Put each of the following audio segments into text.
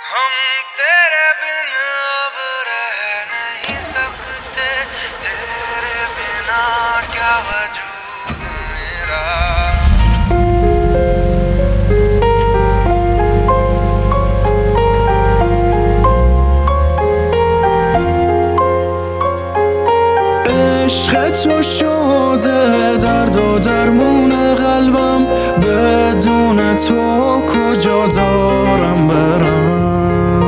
हम तेरे बिना अब रह नहीं सकते, तेरे बिना क्या वजूद मेरा। عشق تو شده درد و درمون قلبم، بدون تو کجا دارم برم.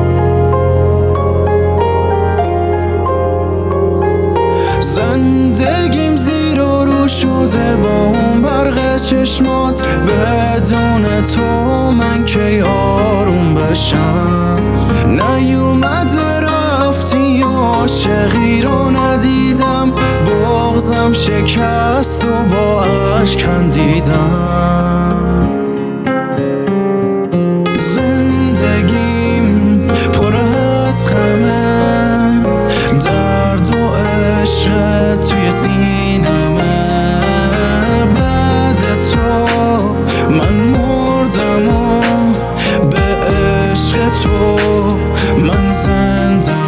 زندگیم زیر و رو شده با اون برق چشمات، بدون تو من کی آروم بشم. نیومده رفتی و عاشقی رو ندیدم، بغضم شکست و با عشق خندیدم. زندگیم پر از غمه، درد و عشق توی سینمه. بعد تو من مردم و به عشق تو من زندم.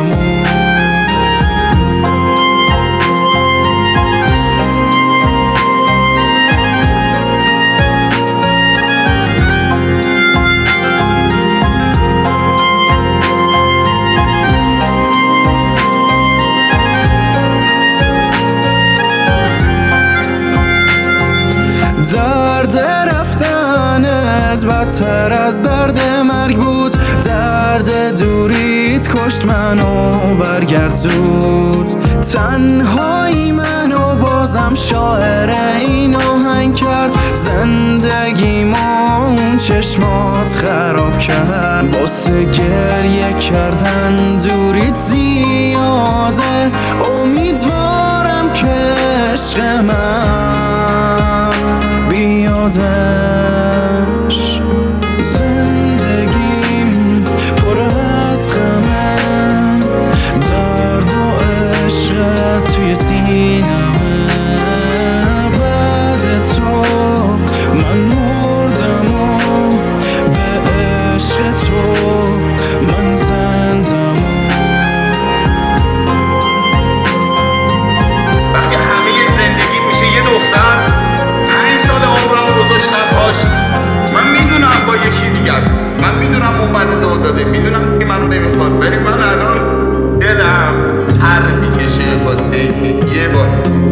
درد رفتنت بدتر از درد مرگ بود، درد دوریت کشت منو برگرد زود. تنهایی منو بازم شاعر این آهنگ کرد، زندگیمو اون چشمات خراب کرد. واسه گریه کردن دوریت زیاده، امیدوارم که عشق من بیادش. زندگیم پر از غمه، درد و عشق توی سینمه. بعد تو من مردم و به عشق تو من زندم. وقتی همه زندگی میشه یه دختر، 5 سال عمرمو گذاشتم باش. من میدونم با یکی دیگه است، من میدونم اون منو دو داده، میدونم که منو نمیخواد، ولی من الان دلم هر میکشه واسه یه بار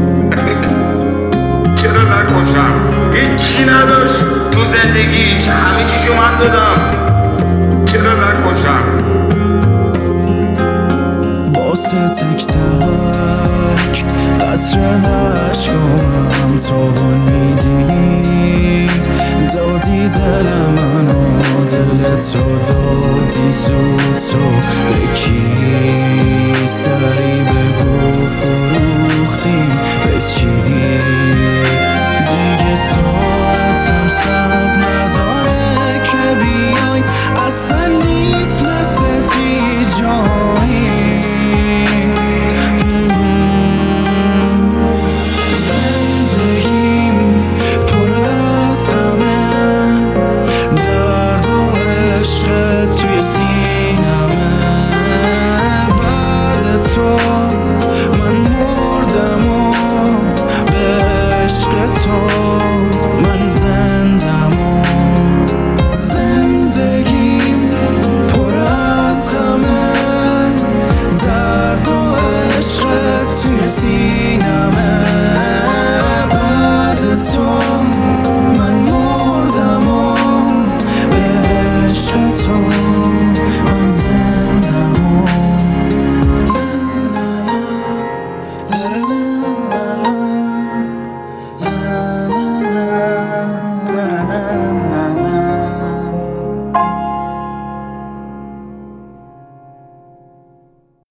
چرا نکشم؟ هیچی نداشت تو زندگیش، همه چیشو من دادم، چرا نکشم؟ واسه تک تک قطره عشقم تو میدی، دادی دل منو، دل تو دادی زود. تو به کی سری بگو فروختی به چی؟ دیگه ساعتم